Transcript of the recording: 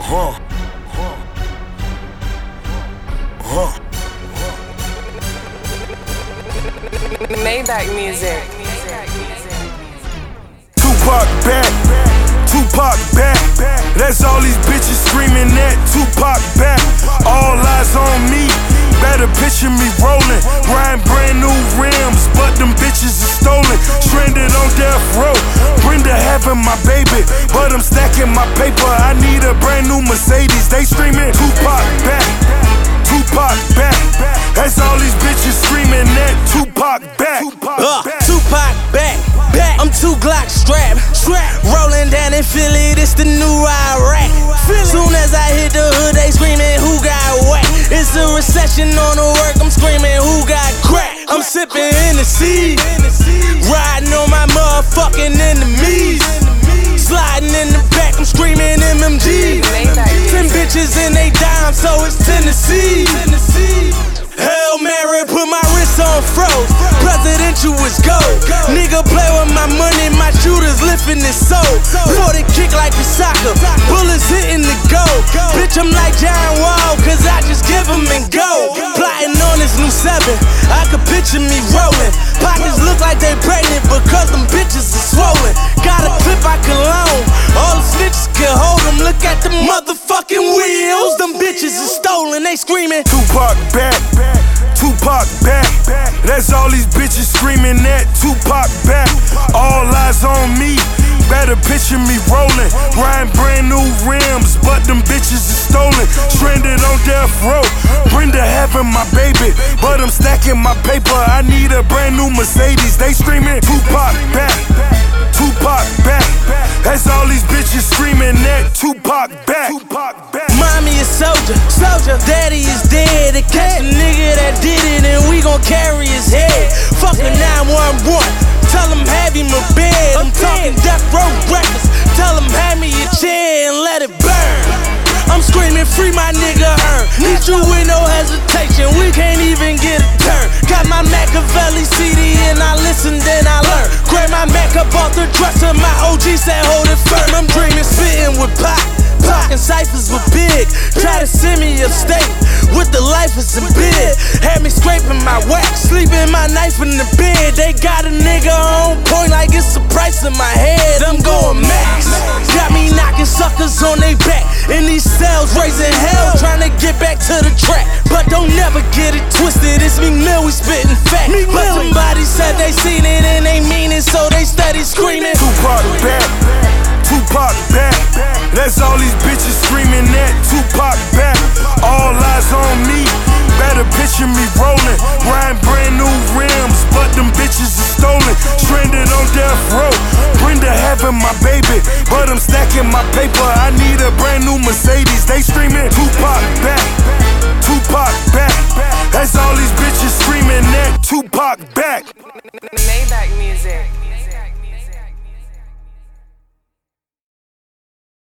Maybach music. Tupac back, Tupac back. That's all these bitches screaming at Tupac back. All eyes on me, better picture me rolling. Riding brand new rims, but them bitches are stolen. Stranded on death row, Brenda having my baby, but I'm stacking my paper. I need a brand new Mercedes. They screaming Tupac back, Tupac back. That's all these bitches screaming at Tupac back. Tupac back. I'm 2 Glock strapped. Rolling down in Philly, this the new Iraq. Soon as I hit the hood, they screaming, who got whacked? It's a recession on the work, I'm screaming, who got cracked? I'm sipping Hennessy, riding on my motherfucking enemies. Sliding in the back, I'm screaming MMG. 10 bitches and they dime, so it's Tennessee. Hail Mary, put my wrist on froze. Presidential is gold. Nigga play with my money, my shooters lifting his soul. 40 kick like a soccer, bullets hitting the goal. Bitch, I'm like John Wall, cause I just give him and go. Plotting on this new 7, I could picture me rolling. Pockets look like they pregnant because them bitches are swollen. Got a clip I can loan, all the snitches can hold them. Look at the motherfucking wheels, them bitches are stolen. They screaming Tupac back, Tupac back. That's all these bitches screaming at Tupac back. All eyes on me, better picture me rolling. Riding brand new rims, but them bitches are stolen. Stranded on death row, Brenda having my baby, but I'm stacking my paper. I need a brand new Mercedes. They screaming Tupac back, Tupac back. That's all these bitches screaming at Tupac back. Mommy is soldier, daddy is dead. They catch the nigga that did it and we gon' carry his head. Fuck a 911, tell him have him a bed. I'm talking death row records, tell him hand me a chair and let it burn. I'm screaming free my nigga Earn. Need you with no hesitation, we can't even get a turn. Got my Machiavelli CD and I listen then I learn. Grab my Mac up off the dresser, my OG said hold it firm. I'm dreaming spitting with Pac and ciphers were big. Try to send me upstate with the lifers and bid. Had me scraping my wax, sleeping my knife in the bed. They got a nigga on point like it's a price in my head. I'm going max. Got me knocking suckers on they back in these cells, raising hell, trying to get back to the track. But don't never get it twisted. It's Meek Mill, we spitting fat. But somebody said they seen it and they mean it, so they steady screaming Tupac back, Tupac back. That's all these bitches screaming at Tupac back. All eyes on me, better picture me rolling. Riding brand new rims, but them bitches are stolen. Stranded on death row, Brenda having my baby, but I'm stacking my paper. I need a brand new Mercedes. They screaming Tupac back,